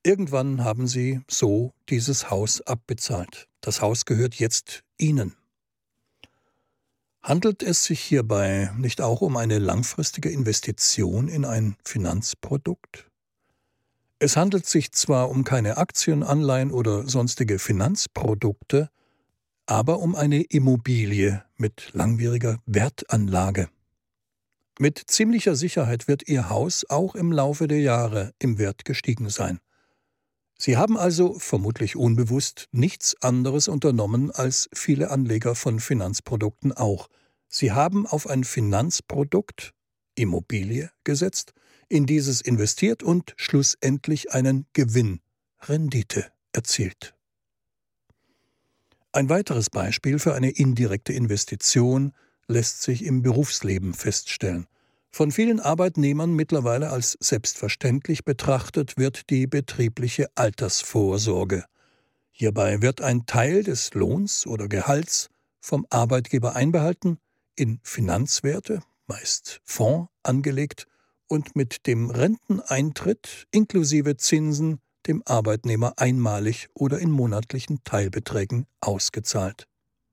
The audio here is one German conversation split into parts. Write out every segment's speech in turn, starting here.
Irgendwann haben Sie so dieses Haus abbezahlt. Das Haus gehört jetzt Ihnen. Handelt es sich hierbei nicht auch um eine langfristige Investition in ein Finanzprodukt? Es handelt sich zwar um keine Aktien, Anleihen oder sonstige Finanzprodukte, aber um eine Immobilie mit langwieriger Wertanlage. Mit ziemlicher Sicherheit wird Ihr Haus auch im Laufe der Jahre im Wert gestiegen sein. Sie haben also, vermutlich unbewusst, nichts anderes unternommen als viele Anleger von Finanzprodukten auch. Sie haben auf ein Finanzprodukt, Immobilie, gesetzt, in dieses investiert und schlussendlich einen Gewinn, Rendite, erzielt. Ein weiteres Beispiel für eine indirekte Investition lässt sich im Berufsleben feststellen. Von vielen Arbeitnehmern mittlerweile als selbstverständlich betrachtet wird die betriebliche Altersvorsorge. Hierbei wird ein Teil des Lohns oder Gehalts vom Arbeitgeber einbehalten, in Finanzwerte, meist Fonds, angelegt und mit dem Renteneintritt inklusive Zinsen dem Arbeitnehmer einmalig oder in monatlichen Teilbeträgen ausgezahlt.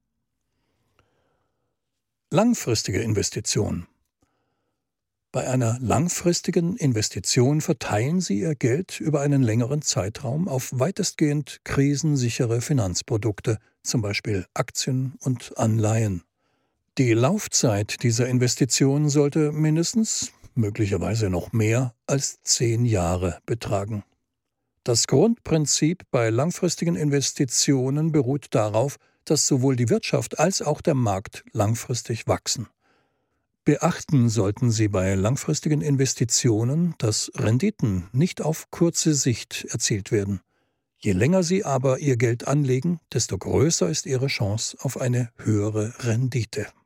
Langfristige Investition. Bei einer langfristigen Investition verteilen Sie Ihr Geld über einen längeren Zeitraum auf weitestgehend krisensichere Finanzprodukte, zum Beispiel Aktien und Anleihen. Die Laufzeit dieser Investition sollte mindestens, möglicherweise noch mehr, als 10 Jahre betragen. Das Grundprinzip bei langfristigen Investitionen beruht darauf, dass sowohl die Wirtschaft als auch der Markt langfristig wachsen. Beachten sollten Sie bei langfristigen Investitionen, dass Renditen nicht auf kurze Sicht erzielt werden. Je länger Sie aber Ihr Geld anlegen, desto größer ist Ihre Chance auf eine höhere Rendite.